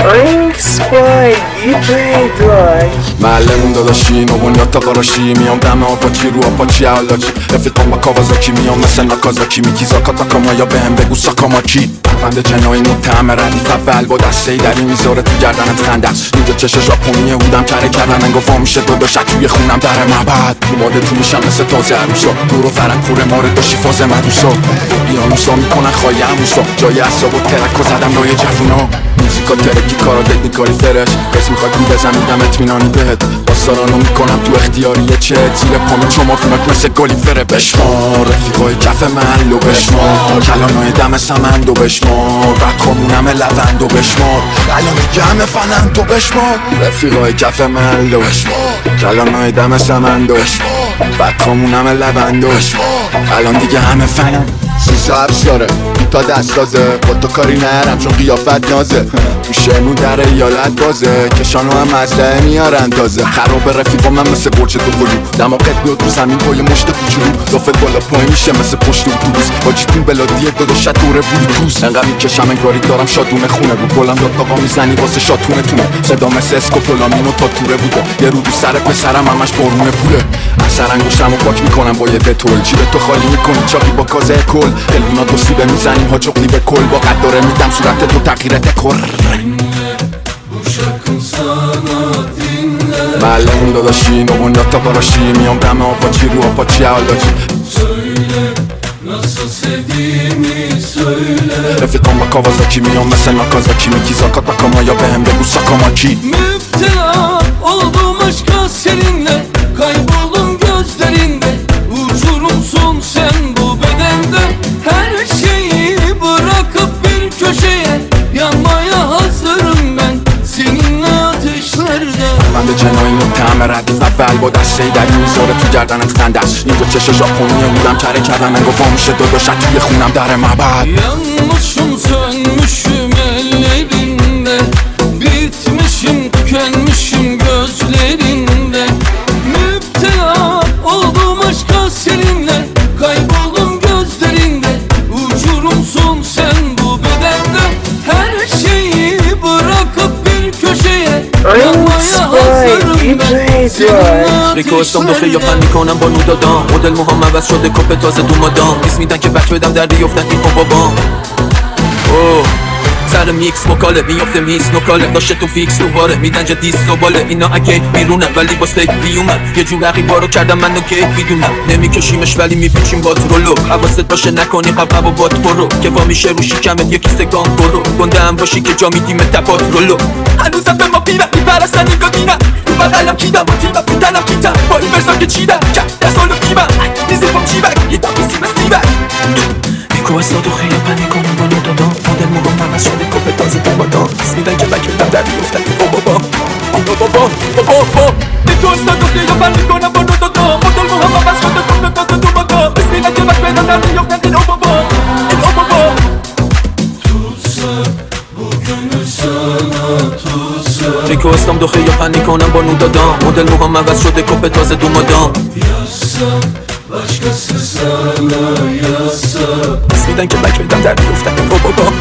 معلمون داداشی نوون تا قراشی میام دم آپاچی رو آپاچی علاجی رفیقم با کاوازاکی میام مثل ناکازاکی میکیزا کاتاکاما یا بهم بگو ساکاماکی بند جنایی متهم ردیف اول با دسته ای دری میذاره تو گردنت خنده اینجا چش ژاپنیه هودم کره کردن انگاه میشه داداشت توی خونم در معبد اوماده تو میشم مثل تازه عروسا دور و فرم کوره مارد داشتی فاز مدوسا بیانوسا میکنن خواهی عموسا جای اصاب و ترک و زدم لای جوونا موزیکا ترکی کارا تکنیکالی فرش قسم میخوای رو بزنیدم اطمینانی بهت باستارانو میکنم تو اختیاریه چه زیر پامو چما فیمک مثل گالیفره بشمار رفیقای کف محلو بشمار کلانای دم سمندو بشمار بعد خامونم لوندو بشمار الان دیگه همه فنندو بشمار رفیقای کف محلو بشمار کلانای دم سمندو بشمار بعد خامونم لوندو بشمار الان دیگه همه فنند سیسا حبس داره تا دست تازه با تو کاری نرم چون قیافت نازه تو شمرون در ایالت بازه کشانو هم مزدهه میارن تازه خراب رفیقا من مثل برچ تو قلو دماغت بیاد رو زمین با یه مشت کوچولو دافت بالا پای میشه مثل پشت اتوبوس باجیتون بلادیه داداشت دوره بلوتوس انقدر میکشم انگاری دارم شادونه خونه رو گلم داد آقا میزنی واسه شاتونه تونه صدا مثل اسکوپولامینو تا توره بوده یه رو سر پسرم همش بارونه پوله اثر انگشتمو پاک میکنم با یه دتول جیب تو خالی میکنی چاقی با کازه کل قلبونا دو سیبه میزنیم ها چقلی به کل با قد داره میدم صورت تو تغییرت کر معلمون داداشی نوون تا قراشی میام دم آپاچی رو آپاچی علاجی Nasıl sevdiğimi söyle رفیقم با کاوازاکی میام مثل ناکازاکی میکیزا کاتاکاما یا بهم بگو ساکاماکی Müptela oldum aşka seninle Kayboldum gözlerinde Uçurumsun sen bu bedende Her şeyi bırakıp bir köşeye Yanmaya hazırım ben Seninle ateşlerde بند جنایی متهم ردیف اول با دسته ای دری میذاره تو گردنت خندش اینجا چش ژاپنیه بودم کره کردن انگاه میشه داداشت توی خونم در معبد Yanmışım sönmüşüm ellerinde Bitmişim tükenmişim gözlerinde Müptela oldum aşka seninle Kayboldum gözlerinde Uçurumsun sen bu bedende Her şeyi bırakıp bir köşeye Yanmaya hazırım ben Seninle ریکوستم دو خیابان میکنم با نو دادم مدل موهام عوض شده کپ تازه دو مادام بیس میدن که بک بدم در بیفتن این بابام اوه سر میکس مکاله میفته میس نکاله داشته تو فیکس دوباره میدن جا دیست دوباله اینا اگه بیرونن ولی با ستیک بیومن یه جور رقیبا رو کردم من نکه میدونم نمیکشیمش ولی میپیچیم با ترولو حواست باشه نکنی قبقب و بات برو که وا میشه رو شکمت یکی سگام برو گنده هم باشی که جا میدیم تپات رولو هنوزم به ما پیرن میپرستن این گادینم تو بغلم کیدم و تیمم میدنم کیتم با این برسان که چیدم که سالو کیمم میزیبم چیبک یه دفعی سیم استیبک ریکوستا تو خیابان میکنم با نو دادم مدل موهام عوض شده کپ تازه دو مادام بیس میدن که بک بدم در بیفتن این بابام ریکوستا تو خیابان میکنم با نو دادم مدل موهام عوض شده کپ تازه دو مادام بیس میدن که بک بدم در بیفتن این بابام Tutsak bu gönül sana tutsak ریکوستم دو خیابان میکنم با نو دادم مدل موهام عوض شده کپ تازه دو مادام Yazsak başkası sana yazsak بیس میدن که بک بدم در بیفتن این بابام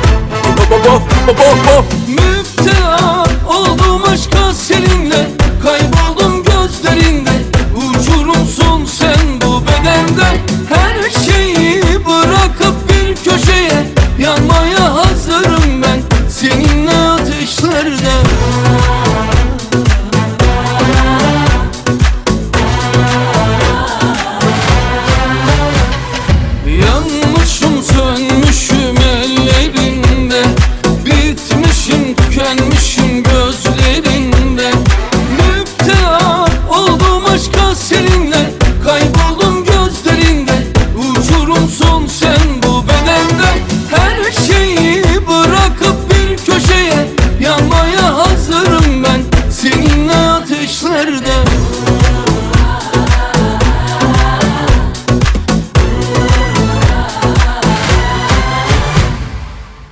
Müptela oldum aşka seninle Kayboldum gözlerinde Uçurumsun sen bu bedende Her şeyi bırakıp bir köşeye Yanmaya hazırım ben Seninle ateşlerde Yanmışım sönmüşüm ellerinde Bitmişim tükenmişim gözlerinde Müptela oldum aşka seninle Kayboldum gözlerinde Uçurumsun sen bu bedende Her şeyi bırakıp bir köşeye Yanmaya hazırım ben Seninle ateşlerde